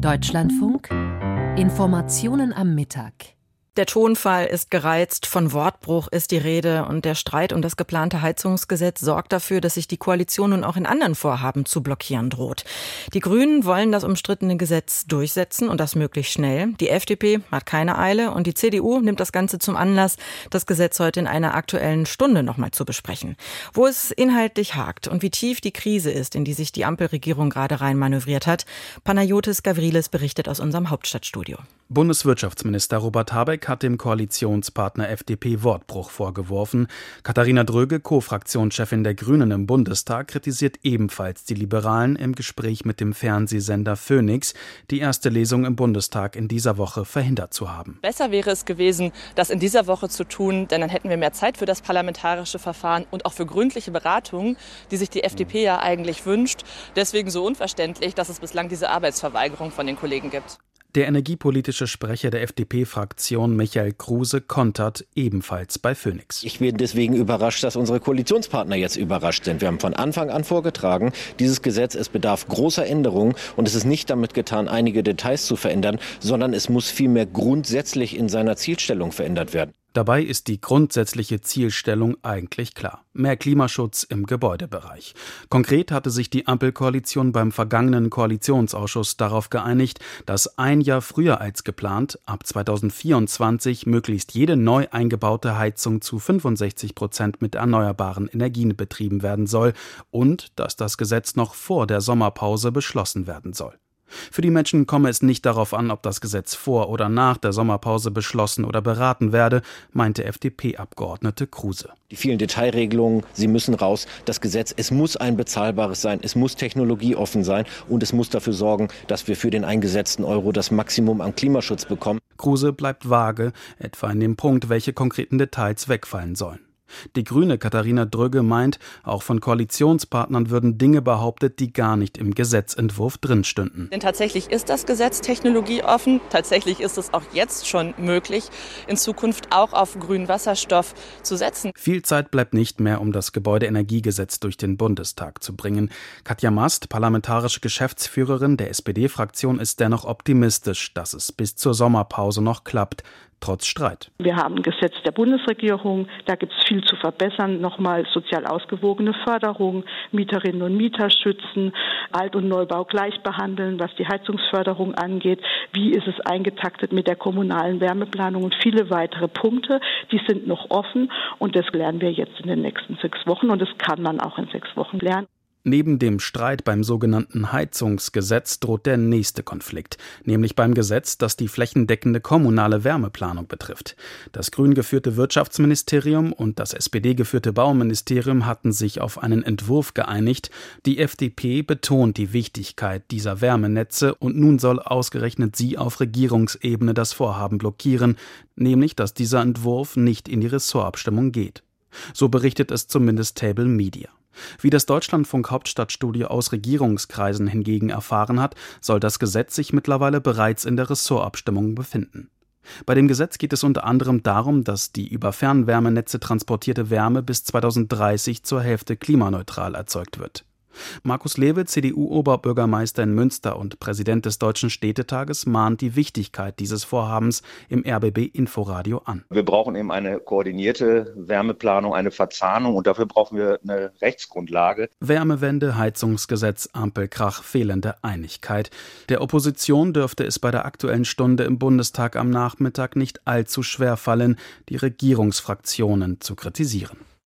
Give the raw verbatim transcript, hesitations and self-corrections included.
Deutschlandfunk Informationen am Mittag. Der Tonfall ist gereizt, von Wortbruch ist die Rede und der Streit um das geplante Heizungsgesetz sorgt dafür, dass sich die Koalition nun auch in anderen Vorhaben zu blockieren droht. Die Grünen wollen das umstrittene Gesetz durchsetzen und das möglichst schnell. Die F D P hat keine Eile und die C D U nimmt das Ganze zum Anlass, das Gesetz heute in einer aktuellen Stunde nochmal zu besprechen. Wo es inhaltlich hakt und wie tief die Krise ist, in die sich die Ampelregierung gerade reinmanövriert hat, Panayotis Gavrilis berichtet aus unserem Hauptstadtstudio. Bundeswirtschaftsminister Robert Habeck hat dem Koalitionspartner F D P Wortbruch vorgeworfen. Katharina Dröge, Co-Fraktionschefin der Grünen im Bundestag, kritisiert ebenfalls die Liberalen im Gespräch mit dem Fernsehsender Phoenix, die erste Lesung im Bundestag in dieser Woche verhindert zu haben. Besser wäre es gewesen, das in dieser Woche zu tun, denn dann hätten wir mehr Zeit für das parlamentarische Verfahren und auch für gründliche Beratungen, die sich die F D P ja eigentlich wünscht. Deswegen so unverständlich, dass es bislang diese Arbeitsverweigerung von den Kollegen gibt. Der energiepolitische Sprecher der F D P-Fraktion Michael Kruse kontert ebenfalls bei Phoenix. Ich bin deswegen überrascht, dass unsere Koalitionspartner jetzt überrascht sind. Wir haben von Anfang an vorgetragen, dieses Gesetz, es bedarf großer Änderungen und es ist nicht damit getan, einige Details zu verändern, sondern es muss vielmehr grundsätzlich in seiner Zielstellung verändert werden. Dabei ist die grundsätzliche Zielstellung eigentlich klar. Mehr Klimaschutz im Gebäudebereich. Konkret hatte sich die Ampelkoalition beim vergangenen Koalitionsausschuss darauf geeinigt, dass ein Jahr früher als geplant, ab zweitausendvierundzwanzig, möglichst jede neu eingebaute Heizung zu fünfundsechzig Prozent mit erneuerbaren Energien betrieben werden soll und dass das Gesetz noch vor der Sommerpause beschlossen werden soll. Für die Menschen komme es nicht darauf an, ob das Gesetz vor oder nach der Sommerpause beschlossen oder beraten werde, meinte F D P-Abgeordnete Kruse. Die vielen Detailregelungen, sie müssen raus. Das Gesetz, es muss ein bezahlbares sein, es muss technologieoffen sein und es muss dafür sorgen, dass wir für den eingesetzten Euro das Maximum an Klimaschutz bekommen. Kruse bleibt vage, etwa in dem Punkt, welche konkreten Details wegfallen sollen. Die Grüne Katharina Dröge meint, auch von Koalitionspartnern würden Dinge behauptet, die gar nicht im Gesetzentwurf drinstünden. Denn tatsächlich ist das Gesetz technologieoffen. Tatsächlich ist es auch jetzt schon möglich, in Zukunft auch auf grünen Wasserstoff zu setzen. Viel Zeit bleibt nicht mehr, um das Gebäudeenergiegesetz durch den Bundestag zu bringen. Katja Mast, parlamentarische Geschäftsführerin der S P D-Fraktion, ist dennoch optimistisch, dass es bis zur Sommerpause noch klappt. Trotz Streit. Wir haben ein Gesetz der Bundesregierung, da gibt es viel zu verbessern. Nochmal sozial ausgewogene Förderung, Mieterinnen und Mieter schützen, Alt- und Neubau gleich behandeln, was die Heizungsförderung angeht. Wie ist es eingetaktet mit der kommunalen Wärmeplanung und viele weitere Punkte, die sind noch offen und das lernen wir jetzt in den nächsten sechs Wochen und das kann man auch in sechs Wochen lernen. Neben dem Streit beim sogenannten Heizungsgesetz droht der nächste Konflikt, nämlich beim Gesetz, das die flächendeckende kommunale Wärmeplanung betrifft. Das grün geführte Wirtschaftsministerium und das S P D geführte Bauministerium hatten sich auf einen Entwurf geeinigt. Die F D P betont die Wichtigkeit dieser Wärmenetze und nun soll ausgerechnet sie auf Regierungsebene das Vorhaben blockieren, nämlich dass dieser Entwurf nicht in die Ressortabstimmung geht. So berichtet es zumindest Table Media. Wie das Deutschlandfunk Hauptstadtstudio aus Regierungskreisen hingegen erfahren hat, soll das Gesetz sich mittlerweile bereits in der Ressortabstimmung befinden. Bei dem Gesetz geht es unter anderem darum, dass die über Fernwärmenetze transportierte Wärme bis zweitausenddreißig zur Hälfte klimaneutral erzeugt wird. Markus Lewe, C D U-Oberbürgermeister in Münster und Präsident des Deutschen Städtetages, mahnt die Wichtigkeit dieses Vorhabens im R B B-Inforadio an. Wir brauchen eben eine koordinierte Wärmeplanung, eine Verzahnung und dafür brauchen wir eine Rechtsgrundlage. Wärmewende, Heizungsgesetz, Ampelkrach, fehlende Einigkeit. Der Opposition dürfte es bei der Aktuellen Stunde im Bundestag am Nachmittag nicht allzu schwer fallen, die Regierungsfraktionen zu kritisieren.